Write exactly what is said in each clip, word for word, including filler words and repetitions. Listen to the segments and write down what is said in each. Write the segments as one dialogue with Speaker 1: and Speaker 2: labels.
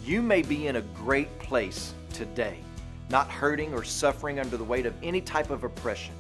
Speaker 1: You may be in a great place today, not hurting or suffering under the weight of any type of oppression.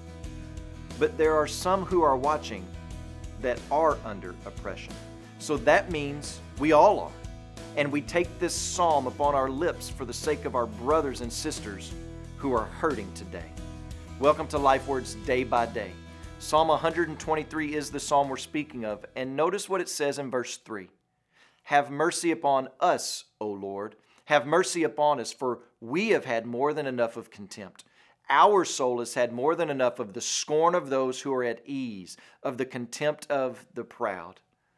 Speaker 1: But there are some who are watching that are under oppression. So that means we all are. And we take this psalm upon our lips for the sake of our brothers and sisters who are hurting today. Welcome to Life Words Day by Day. Psalm one hundred twenty-three is the psalm we're speaking of, and notice what it says in verse three. Have mercy upon us, O Lord. Have mercy upon us, for we have had more than enough of contempt. Our soul has had more than enough of the scorn of those who are at ease, of the contempt of the proud.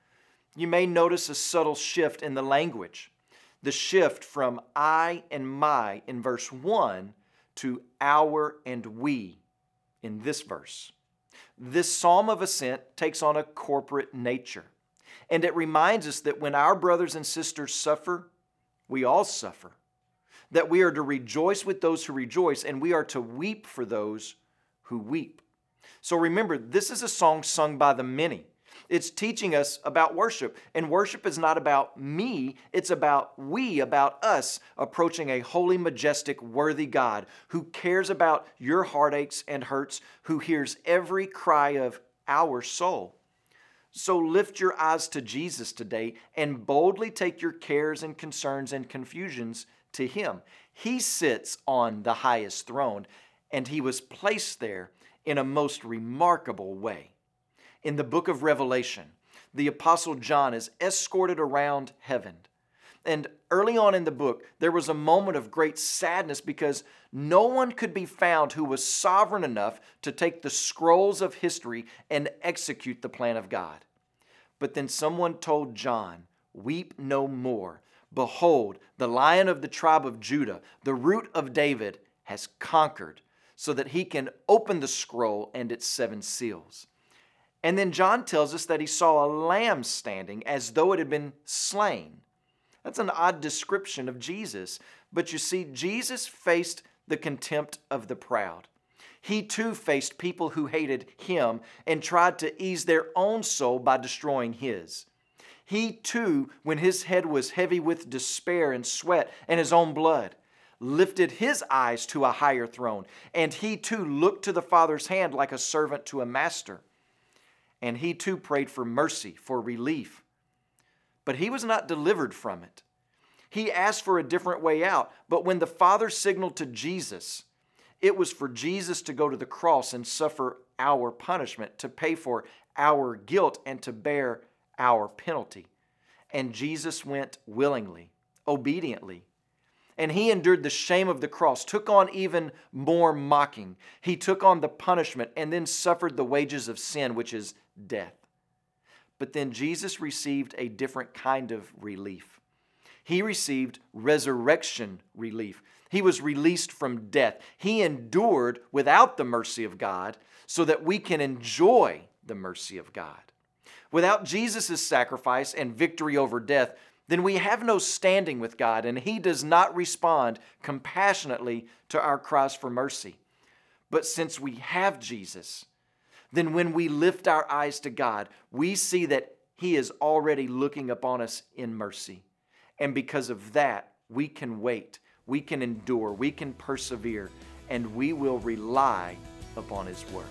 Speaker 1: You may notice a subtle shift in the language. The shift from I and my in verse one to our and we in this verse. This psalm of ascent takes on a corporate nature. And it reminds us that when our brothers and sisters suffer, we all suffer. That we are to rejoice with those who rejoice, and we are to weep for those who weep. So remember, this is a song sung by the many. It's teaching us about worship. And worship is not about me, it's about we, about us, approaching a holy, majestic, worthy God who cares about your heartaches and hurts, who hears every cry of our soul. So lift your eyes to Jesus today and boldly take your cares and concerns and confusions to Him. He sits on the highest throne, and He was placed there in a most remarkable way. In the book of Revelation, the Apostle John is escorted around heaven. And early on in the book, there was a moment of great sadness because no one could be found who was sovereign enough to take the scrolls of history and execute the plan of God. But then someone told John, "Weep no more. Behold, the Lion of the tribe of Judah, the Root of David, has conquered, so that He can open the scroll and its seven seals." And then John tells us that he saw a lamb standing as though it had been slain. That's an odd description of Jesus. But you see, Jesus faced the contempt of the proud. He too faced people who hated Him and tried to ease their own soul by destroying His. He too, when His head was heavy with despair and sweat and His own blood, lifted His eyes to a higher throne. And He too looked to the Father's hand like a servant to a master. And He too prayed for mercy, for relief. But He was not delivered from it. He asked for a different way out. But when the Father signaled to Jesus, it was for Jesus to go to the cross and suffer our punishment, to pay for our guilt and to bear our penalty. And Jesus went willingly, obediently. And He endured the shame of the cross, took on even more mocking. He took on the punishment and then suffered the wages of sin, which is death. But then Jesus received a different kind of relief. He received resurrection relief. He was released from death. He endured without the mercy of God so that we can enjoy the mercy of God. Without Jesus' sacrifice and victory over death, then we have no standing with God, and He does not respond compassionately to our cries for mercy. But since we have Jesus, then when we lift our eyes to God, we see that He is already looking upon us in mercy. And because of that, we can wait, we can endure, we can persevere, and we will rely upon His Word.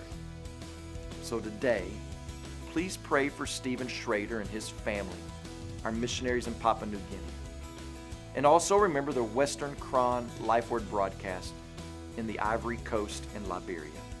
Speaker 1: So today, please pray for Stephen Schrader and his family, our missionaries in Papua New Guinea. And also remember the Western Kron Life Word broadcast in the Ivory Coast and Liberia.